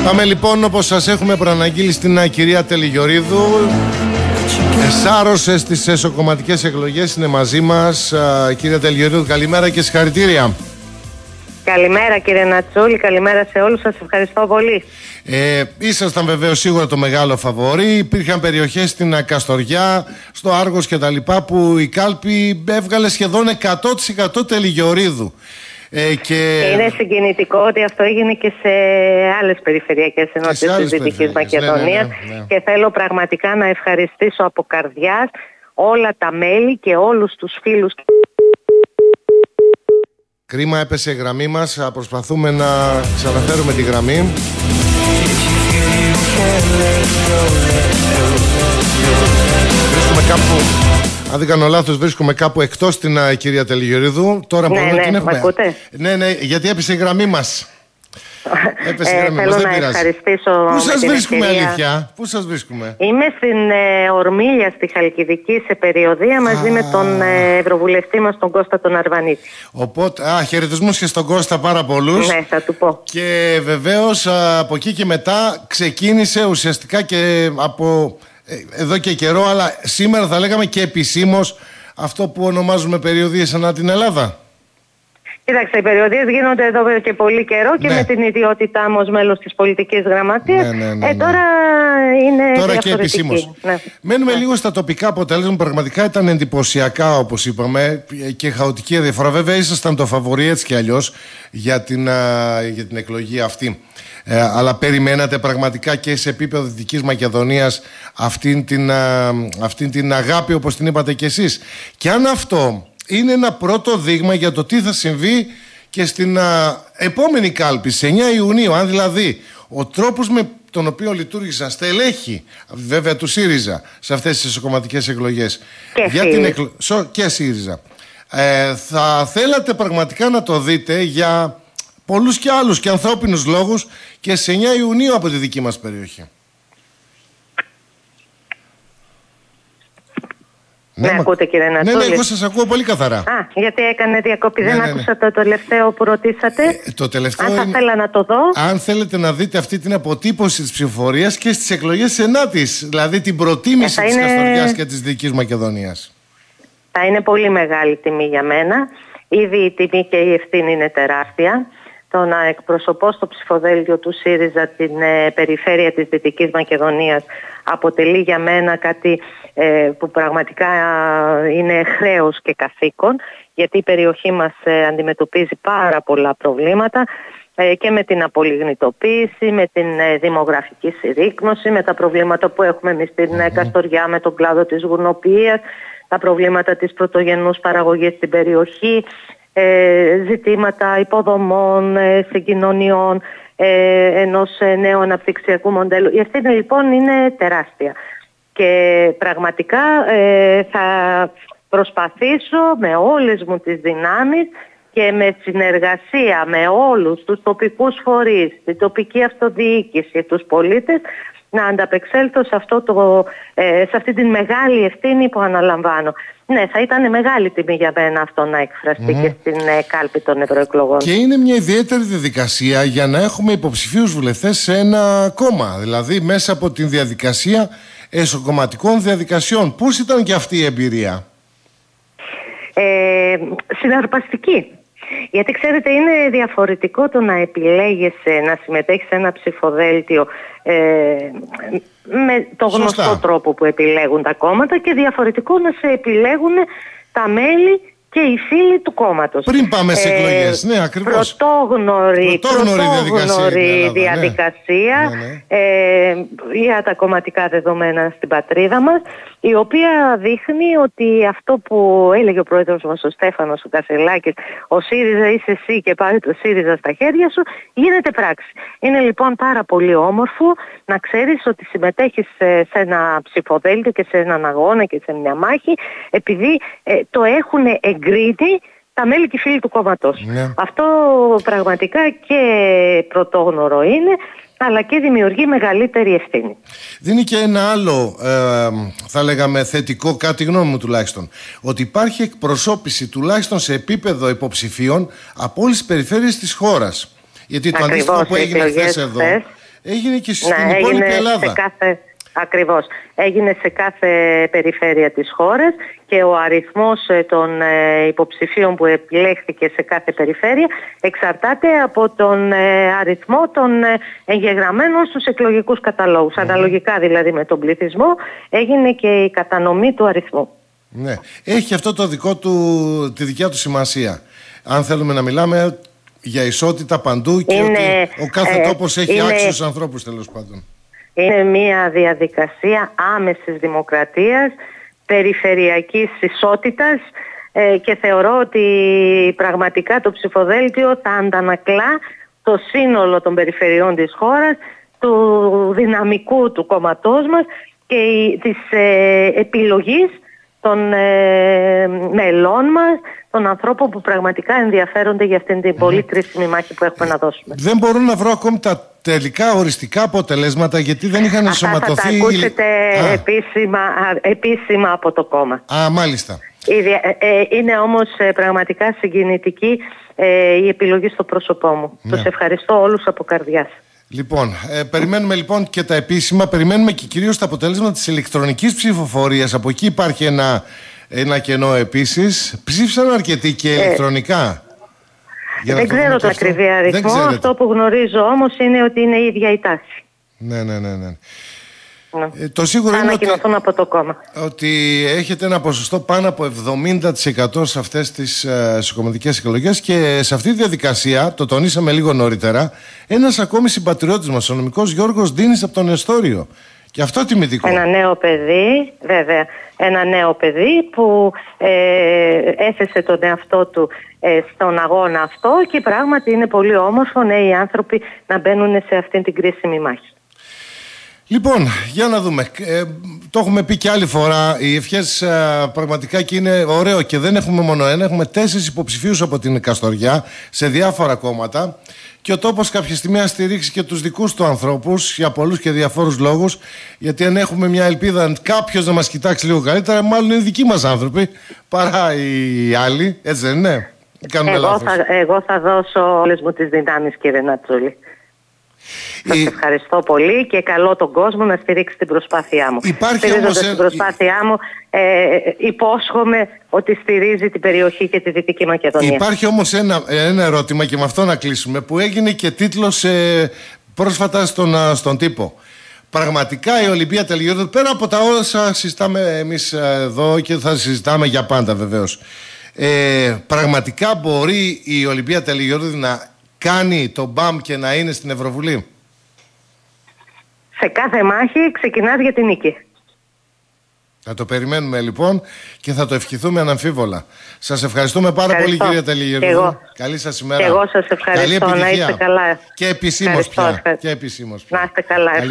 Πάμε λοιπόν, όπως σας έχουμε προαναγγείλει, στην κυρία Τελιγιορίδου. Εσάρωσε στις εσωκομματικές εκλογές, είναι μαζί μας. Κυρία Τελιγιορίδου, καλημέρα και συγχαρητήρια. Καλημέρα κύριε Νατσούλη, καλημέρα σε όλους σας, ευχαριστώ πολύ. Ήσασταν βεβαίως σίγουρα το μεγάλο φαβορί. Υπήρχαν περιοχές στην Καστοριά, στο Άργος και τα λοιπά, που η κάλπη έβγαλε σχεδόν 100% Τελιγιορίδου. Και είναι συγκινητικό ότι αυτό έγινε και σε άλλες περιφερειακές ενότητες της Δυτικής Μακεδονίας. Ναι. Και θέλω πραγματικά να ευχαριστήσω από καρδιάς όλα τα μέλη και όλους τους φίλους. Κρίμα, έπεσε η γραμμή μας. Προσπαθούμε να ξαναφέρουμε τη γραμμή. Βρίσκουμε κάπου, αν δεν κάνω λάθος, βρίσκουμε κάπου εκτός την κυρία Τελιγιορίδου. Τώρα μπορούμε να την έχουμε. Ναι, γιατί έπεσε η γραμμή μας. Θέλω να ευχαριστήσω. Πού σας βρίσκουμε, αλήθεια? Πού σας βρίσκουμε? Είμαι στην Ορμίλια, στη Χαλκιδική, σε περιοδεία, μαζί με τον Ευρωβουλευτή μας, τον Κώστα τον Αρβανίτη. Οπότε, χαιρετισμούς και στον Κώστα, πάρα πολλούς. Ναι, θα του πω. Και βεβαίως από εκεί και μετά ξεκίνησε ουσιαστικά και από εδώ και καιρό, αλλά σήμερα θα λέγαμε και επισήμως, αυτό που ονομάζουμε περιοδίες ανά την Ελλάδα. Κοίταξε, οι περιοδίες γίνονται εδώ και πολύ καιρό και με την ιδιότητά μου ως μέλος της πολιτικής γραμματείας. Τώρα είναι τώρα και επισήμως. Μένουμε λίγο στα τοπικά αποτελέσματα. Πραγματικά ήταν εντυπωσιακά, όπως είπαμε, και χαοτική διαφορά. Βέβαια, ήσασταν το φαβορί έτσι και αλλιώς για την εκλογή αυτή. Αλλά περιμένατε πραγματικά και σε επίπεδο Δυτικής Μακεδονίας αυτήν την αγάπη, όπως την είπατε κι εσείς? Και αν αυτό είναι ένα πρώτο δείγμα για το τι θα συμβεί και στην επόμενη κάλπη, σε 9 Ιουνίου, αν δηλαδή ο τρόπος με τον οποίο λειτουργήσαν στελέχη, βέβαια του ΣΥΡΙΖΑ, σε αυτές τις εσωκομματικές εκλογές και ΣΥΡΙΖΑ, θα θέλατε πραγματικά να το δείτε για πολλούς και άλλους και ανθρώπινους λόγους και σε 9 Ιουνίου από τη δική μας περιοχή. Ναι, ακούτε κύριε Νατσούλη? Ναι, εγώ σας ακούω πολύ καθαρά. Γιατί έκανε διακοπή, δεν άκουσα το τελευταίο που ρωτήσατε. Το τελευταίο αν θα θέλα να το δω. Αν θέλετε να δείτε αυτή την αποτύπωση της ψηφοφορίας και στις εκλογές ενάτης, δηλαδή την προτίμηση της Καστοριάς και της Δυτικής Μακεδονίας. Θα είναι πολύ μεγάλη τιμή για μένα. Ήδη η τιμή και η ευθύνη είναι τεράστια. Το να εκπροσωπώ στο ψηφοδέλτιο του ΣΥΡΙΖΑ την περιφέρεια της Δυτικής Μακεδονίας αποτελεί για μένα κάτι που πραγματικά είναι χρέος και καθήκον, γιατί η περιοχή μας αντιμετωπίζει πάρα πολλά προβλήματα και με την απολιγνητοποίηση, με την δημογραφική συρρίκνωση, με τα προβλήματα που έχουμε εμείς στην Καστοριά, με τον κλάδο της γουρνοποιίας, τα προβλήματα της πρωτογενούς παραγωγής στην περιοχή, ζητήματα υποδομών, συγκοινωνιών, ενός νέου αναπτυξιακού μοντέλου. Η ευθύνη λοιπόν είναι τεράστια και πραγματικά θα προσπαθήσω με όλες μου τις δυνάμεις και με συνεργασία με όλους τους τοπικούς φορείς, την τοπική αυτοδιοίκηση, τους πολίτες, να ανταπεξέλθω σε αυτή την μεγάλη ευθύνη που αναλαμβάνω. Ναι, θα ήταν μεγάλη τιμή για μένα αυτό να εκφραστεί και στην κάλπη των ευρωεκλογών. Και είναι μια ιδιαίτερη διαδικασία για να έχουμε υποψηφίους βουλευτές σε ένα κόμμα. Δηλαδή μέσα από την διαδικασία εσωκομματικών διαδικασιών. Πώς ήταν και αυτή η εμπειρία? Συναρπαστική. Γιατί ξέρετε, είναι διαφορετικό το να επιλέγεσαι να συμμετέχεις σε ένα ψηφοδέλτιο με το γνωστό τρόπο που επιλέγουν τα κόμματα και διαφορετικό να σε επιλέγουν τα μέλη και οι φίλοι του κόμματος. Πριν πάμε σε εκλογές, ναι, ακριβώς. Πρωτόγνωρη διαδικασία για τα κομματικά δεδομένα στην πατρίδα μας, η οποία δείχνει ότι αυτό που έλεγε ο πρόεδρος μας ο Στέφανος ο Κασελάκης, ο ΣΥΡΙΖΑ είσαι εσύ και πάρει το ΣΥΡΙΖΑ στα χέρια σου, γίνεται πράξη. Είναι λοιπόν πάρα πολύ όμορφο να ξέρεις ότι συμμετέχεις σε ένα ψηφοδέλτιο και σε έναν αγώνα και σε μια μάχη, επειδή το έχουν εγκρίνει τα μέλη και φίλοι του κόμματος. Ναι. Αυτό πραγματικά και πρωτόγνωρο είναι, αλλά και δημιουργεί μεγαλύτερη ευθύνη. Δίνει και ένα άλλο, θα λέγαμε θετικό, κάτι γνώμη μου τουλάχιστον, ότι υπάρχει εκπροσώπηση τουλάχιστον σε επίπεδο υποψηφίων από όλες τις περιφέρειες της χώρας. Γιατί το αντίστοιχο που έγινε χθες εδώ, έγινε και στην υπόλοιπη Ελλάδα. Ακριβώς. Έγινε σε κάθε περιφέρεια της χώρας και ο αριθμός των υποψηφίων που επιλέχθηκε σε κάθε περιφέρεια εξαρτάται από τον αριθμό των εγγεγραμμένων στους εκλογικούς καταλόγους. Αναλογικά δηλαδή με τον πληθυσμό έγινε και η κατανομή του αριθμού. Ναι. Έχει αυτό τη δικιά του σημασία. Αν θέλουμε να μιλάμε για ισότητα παντού και ότι ο κάθε τόπος έχει άξιους ανθρώπους, τέλος πάντων. Είναι μια διαδικασία άμεσης δημοκρατίας, περιφερειακής ισότητας και θεωρώ ότι πραγματικά το ψηφοδέλτιο θα αντανακλά το σύνολο των περιφερειών της χώρας, του δυναμικού του κόμματός μας και της επιλογής των μελών μας, των ανθρώπων που πραγματικά ενδιαφέρονται για αυτήν την πολύ κρίσιμη μάχη που έχουμε να δώσουμε. Δεν μπορώ να βρω ακόμη τα τελικά οριστικά αποτελέσματα, γιατί δεν είχαν ενσωματωθεί. Αυτά θα τα ακούσετε επίσημα από το κόμμα. Μάλιστα. Είναι όμως πραγματικά συγκινητική η επιλογή στο πρόσωπό μου. Τους ευχαριστώ όλους από καρδιάς. Λοιπόν, περιμένουμε λοιπόν και τα επίσημα, περιμένουμε και κυρίως τα αποτέλεσματα της ηλεκτρονικής ψηφοφορίας. Από εκεί υπάρχει ένα κενό επίσης. Ψήφισαν αρκετοί και ηλεκτρονικά. Δεν ξέρω το ακριβή αριθμό. Αυτό που γνωρίζω όμως είναι ότι είναι η ίδια η τάση. Ναι. Το σίγουρο είναι από το κόμμα ότι έχετε ένα ποσοστό πάνω από 70% σε αυτές τις κομματικές εκλογές, και σε αυτή τη διαδικασία, το τονίσαμε λίγο νωρίτερα, ένας ακόμη συμπατριώτης μας, ο νομικός Γιώργος Ντίνης από τον Εστόριο. Και αυτό τιμητικό. Ένα νέο παιδί, βέβαια. Ένα νέο παιδί που έθεσε τον εαυτό του στον αγώνα αυτό, και πράγματι είναι πολύ όμορφο νέοι άνθρωποι να μπαίνουν σε αυτήν την κρίσιμη μάχη. Λοιπόν, για να δούμε. Το έχουμε πει και άλλη φορά. Οι ευχές πραγματικά και είναι ωραίο, και δεν έχουμε μόνο ένα. Έχουμε 4 υποψηφίους από την Καστοριά σε διάφορα κόμματα. Και ο τόπος κάποια στιγμή να στηρίξει και τους δικούς του ανθρώπους για πολλούς και διαφόρους λόγους. Γιατί αν έχουμε μια ελπίδα κάποιος να μας κοιτάξει λίγο καλύτερα, μάλλον είναι δικοί μας άνθρωποι παρά οι άλλοι. Έτσι δεν είναι? Εγώ θα δώσω όλες μου τις δυνάμεις, κύριε Νατσούλη. Σας ευχαριστώ πολύ και καλώ τον κόσμο να στηρίξει την προσπάθειά μου. Στηρίζοντας την προσπάθειά μου, υπόσχομαι ότι στηρίζει την περιοχή και τη Δυτική Μακεδονία. Υπάρχει όμως ένα ερώτημα, και με αυτό να κλείσουμε, που έγινε και τίτλος πρόσφατα στον τύπο. Πραγματικά η Ολυμπία Τελγιώργου, πέρα από τα όσα συζητάμε εμείς εδώ και θα συζητάμε για πάντα βεβαίως, πραγματικά μπορεί η Ολυμπία Τελγιώργου να κάνει το μπαμ και να είναι στην Ευρωβουλή? Σε κάθε μάχη ξεκινάς για την νίκη. Θα το περιμένουμε λοιπόν και θα το ευχηθούμε αναμφίβολα. Σας ευχαριστούμε πάρα πολύ, κυρία Τελγιώργου. Καλή σας ημέρα. Εγώ σας ευχαριστώ. Να είστε καλά. Και επισήμως πια. Να είστε καλά.